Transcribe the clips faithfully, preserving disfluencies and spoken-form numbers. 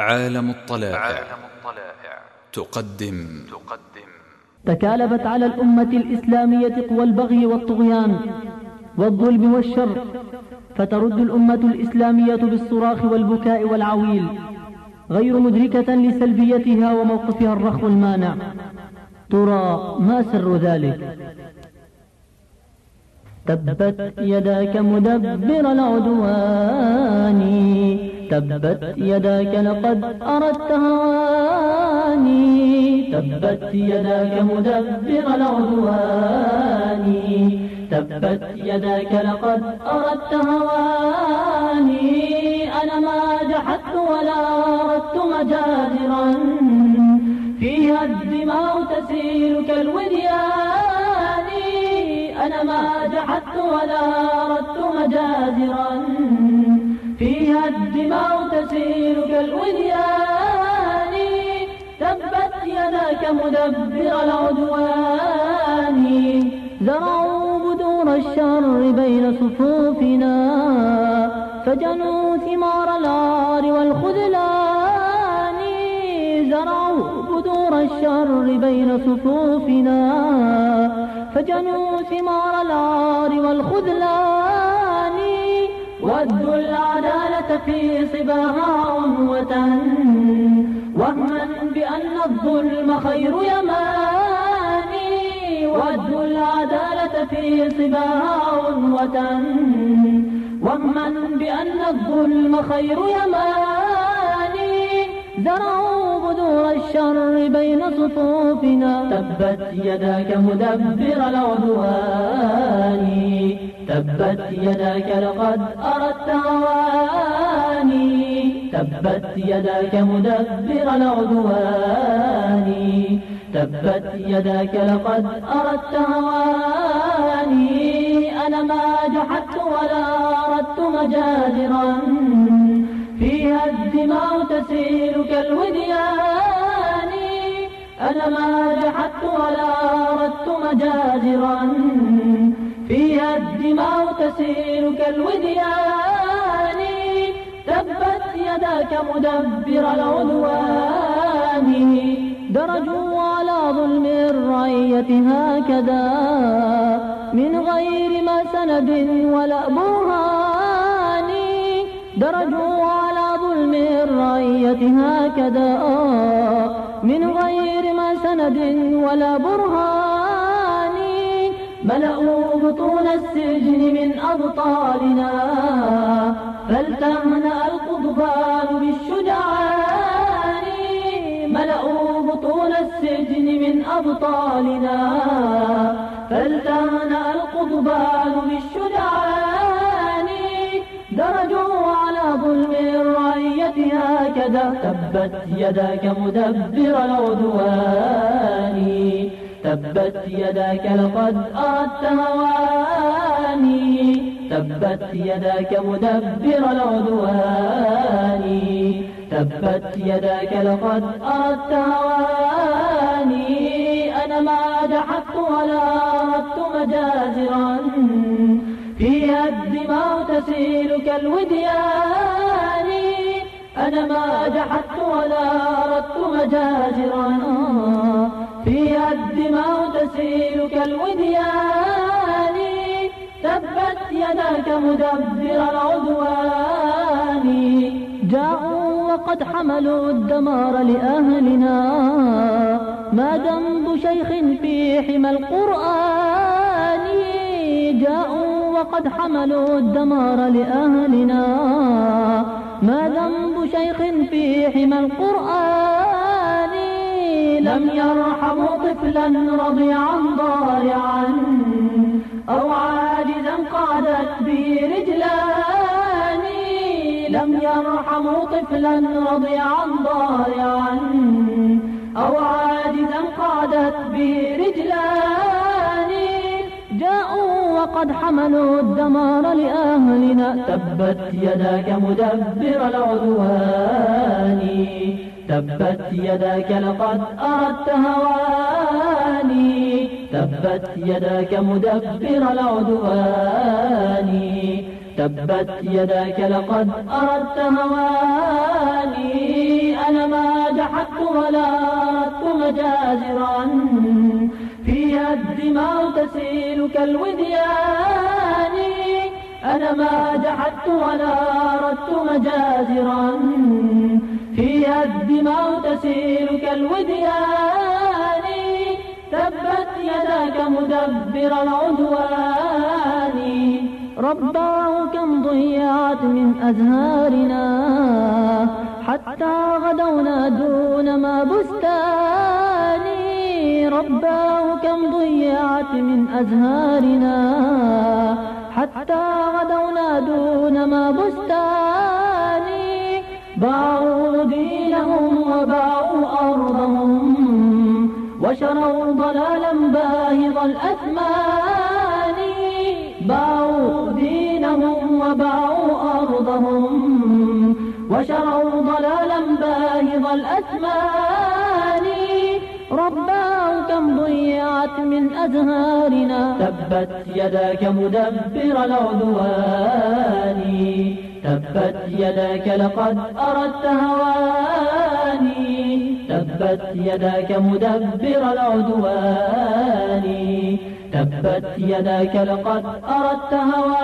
عالم الطلائع تقدم تكالبت على الأمة الإسلامية قوى البغي والطغيان والظلم والشر، فترد الأمة الإسلامية بالصراخ والبكاء والعويل، غير مدركة لسلبيتها وموقفها الرخو المانع. ترى ما سر ذلك؟ تبت يداك مدبر العدوان، تبت يداك لقد أردت هواني، تبت يداك مدبر العدوان، تبت يداك لقد أردت هواني. أنا ما جحدت ولا أردت مجازرا، فيها الدماء تسيل كالوديان. أنا ما جحدت ولا أردت مجازرا، فيها الدماء تسيل كالوديان. تبت يداك مدبر العدوان، زرعوا بذور الشر بين صفوفنا، فجنوا ثمار العار والخذلان. زرعوا بذور الشر بين صفوفنا، فجنوا ثمار العار والخذلان. ودوا العدالة في صباها عنوة، وهما بأن الظلم خير يماني. ودوا العدالة في صباها عنوة، وهما بأن الظلم خير يماني. زرعوا بذور الشر بين صفوفنا، تبت يداك مدبر العدوان، تبت يداك لقد أردت هواني، تبت يداك مدبر العدوان، تبت يداك لقد أردت هواني. أنا ما جحدت ولا أردت مجازرا، فيها الدماء تسيل كالوديان. أنا ما جحدت ولا أردت مجازرا، فيها الدماء تسيل كالوديان. تبت يداك مدبر العدوان، درجوا على ظلم الرعية هكذا، من غير ما سند ولا برهان. درجوا على ظلم الرعية هكذا، من غير ما سند ولا برهان. ملأوا بطون السجن من أبطالنا، فالتهنأ القضبان بالشجعان. ملأوا بطون السجن من أبطالنا، فالتهنأ القضبان بالشجعان. درجوا على ظلم الرعية هكذا، تبت يداك مدبر العدوان، تبت يداك لقد أردت هواني، تبت يداك مدبر العدوان، تبت يداك لقد أردت هواني. أنا ما جحدت ولا أردت مجازرا، فيها الدماء تسيل كالوديان. أنا ما جحدت ولا أردت مجازرا، فيها الدماء تسيل كالوديان. تبت يداك مدبر العدوان. جاءوا وقد حملوا الدمار لأهلنا، ما ذنب شيخ في حمى القرآن. جاءوا وقد حملوا الدمار لأهلنا، ما ذنب شيخ في حمى القرآن. لم يرحموا طفلا رضيعا ضارعا، أو عاجزا قعدت به رجلان. لم يرحموا طفلا رضيعا ضارعا، أو عاجزا قعدت به رجلان. جاءوا وقد حملوا الدمار لأهلنا، تبت يداك مدبر العدوان، تبت يداك لقد أردت هواني، تبت يداك مدبر العدوان، تبت يداك لقد أردت هواني. جحدت ولا أردت مجازرا فيها الدماء تسيل كالوديان أنا ما جحدت ولا أردت مجازرا فيها الدماء تسيل كالوديان تبت يداك مدبر العدوان رباه كم ضيعت من أزهارنا حتى غدونا دون ما بستان رباه كم ضيعت من أزهارنا حتى غدونا دون ما بستان باعوا دينهم وباعوا أرضهم وشروا ضلالا باهظ الأثمان باعوا دينهم وباعوا أرضهم وشروا ضلالا باهظ الأثمان رباه كم ضيعت من أزهارنا تبت يداك مدبر العدوان تبت يداك لقد أردت هواني تبت يداك مدبر العدوان تبت يداك لقد أردت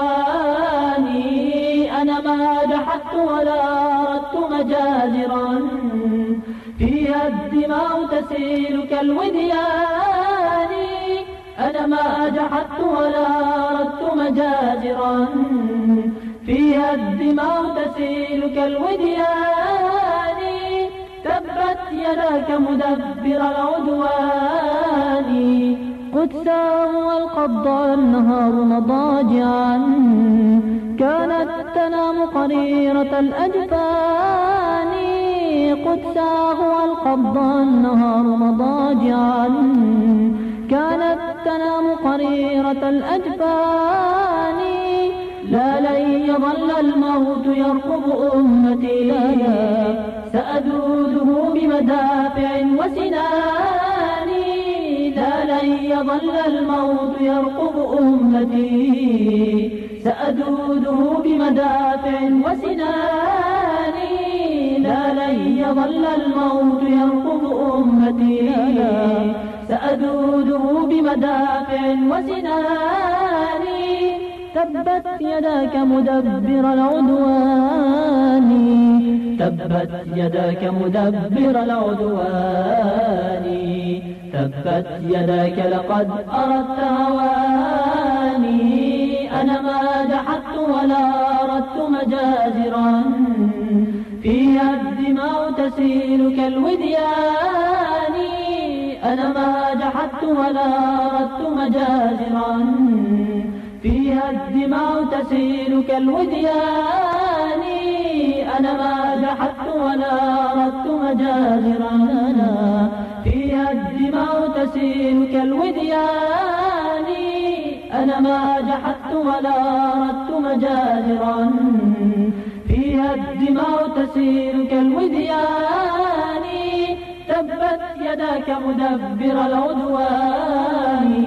هواني أنا ما جحدت ولا أردت مجازرا فيها الدماء تسيل كالوديان أنا ما جحدت ولا أردت مجازرا فيها الدماء تسيل كالوديان تبت يداك مدبر العدوان قدسا والقبض النهار مضاجعا كانت تنام قريرة الأجفان قدسا والقبض النهار مضاجعا كانت تنام قريرة الأجفان لا لن يظل الموت يرقب أمتي سأدوده بمدافع وسنان لا لن يظل الموت يرقب أمتي سأدوده بمدافع وسنان لا لن يظل الموت يرقب أمتي سأدوده بمدافع وسنان تبت يداك مدبر العدوان تبت يداك مدبر العدوان تبت يداك لقد أردت هواني أنا ما جحدت ولا أردت مجازرا فيها الدماء تسيل كالوديان أنا ما جحدت ولا أردت مجازرا فيها الدماء تسيل كالوديان أنا ما جحدت ولا أردت مجازرا فيها الدماء تسيل كالوديان أنا ما جحدت ولا أردت مجازرا فيها الدماء تسيل كالوديان تبت يداك مدبر العدوان